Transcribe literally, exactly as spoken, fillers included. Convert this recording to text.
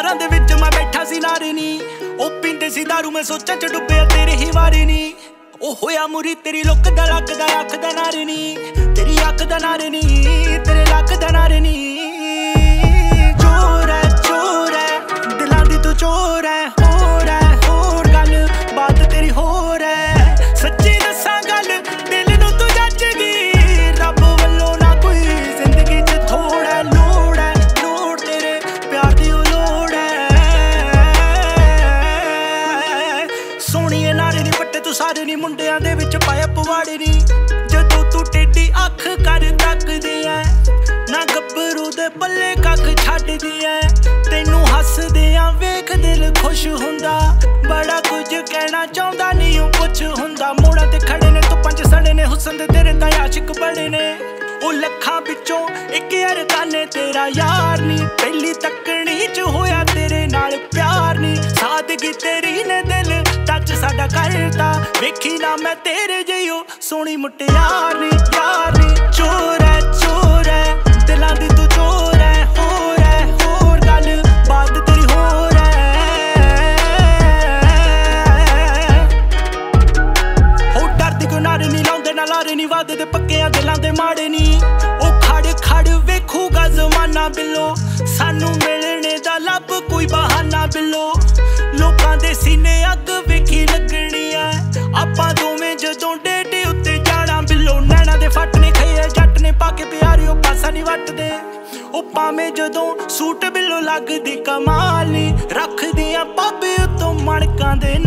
यारां दे विच मैं बैठा सी नारे नी ओ पींदे सी दारू मैं सोचां च डुब्बिया तेरे ही वारे नी ओ होया मुरी तेरी लुक दा लक दा अख दा नारे नी तेरी अख दा नारे नी तेरे लक दा नारे नी चोर है चोर है दिलां दी तू चोर है होर है होर गल बात तेरी होर है सच्ची दस्सां गल दिल नूं तू जज गई रब वल्लों ना कोई जिंदगी च थोड़ा है लोड़ है लोड़ तेरे प्यार दी लोड़ है सोहणीए नारे नी पट्टे तू सारे नी मुंडियां दे विच पाया पवाड़े नी जदों तू टेढ़ी अख कर तकदी ऐ ना गब्बरू दे पल्ले कख छड्डदी ऐ तैनू हसदियां वेख दिल खुश हुंदा बड़ा कुछ कहना चाहुंदा नहीं ओ कुछ हुंदा मोड़ा ते खड़े ने धुप्पां च सड़े ने हुसन दे तेरे तां आशिक बड़े ने ओ लखां विचों इक अरकाने तेरा यार नी पहली तकनी च होया तेरे नाल प्यार नी सादगी तेरी ने दिल टच साडा करता वेखी ना मैं तेरे जियो सोहणी मुटियार नी यार नी चोर है चोर है दिलां दी तू चोर है होर है होर गल बात तेरी होर है हो डरदी कोई नारे नी लाउंदे ना लारे नी वादे दे पक्कियां दिलां दे माड़े नी ओ खड़ खड़ वेखूगा जमाना बिलो सानू मिलने दा लब कोई बहाना बिलो लोकां दे सीने अग वेखी लगनी है आपां दोवें जदों डेडे उत्ते जाना बिलो नैना दे फट ने खइए जट ने पाके प्यारी ओ पासा नी वटदे ओ पावें जदों सूट बिलो लगदी कमाल नी रखदियां पाबे उत्तों मणकां दे